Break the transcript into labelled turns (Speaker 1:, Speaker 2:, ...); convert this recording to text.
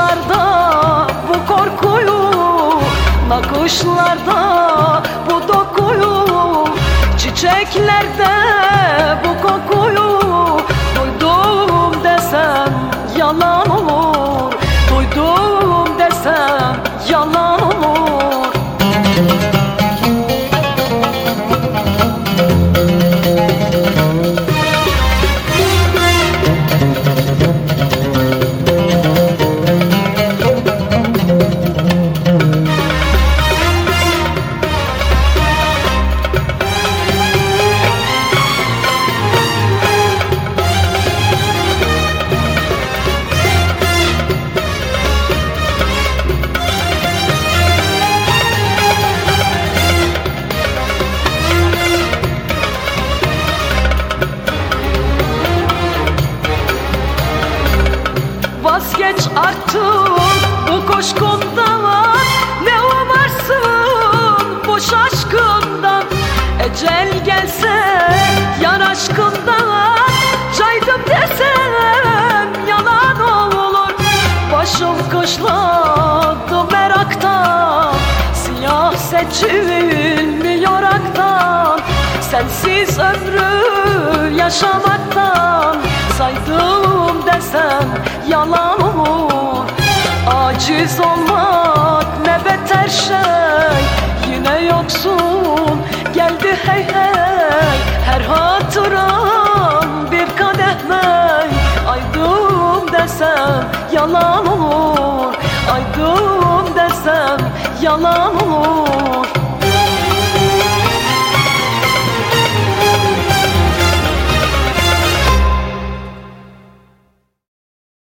Speaker 1: Bakışlarda bu korkuyu, nakışlarda bu dokuyu, çiçeklerde bu kokuyu duydum desem yalan olur, duydum desem yalan olur. Vazgeç artık bu koşkundan, ne umarsın boş aşkından. Ecel gelse yar aşkından, caydım desem yalan olur. Başım kışladı meraktan, siyah seçilmiyor aktan. Sensiz ömrü yaşamaktan saydım desem yalan olur. Aciz olmak ne beter şey, yine yoksun geldi hey hey. Her hatıram bir kadeh mey, aydım desem yalan olur, aydım desem yalan olur.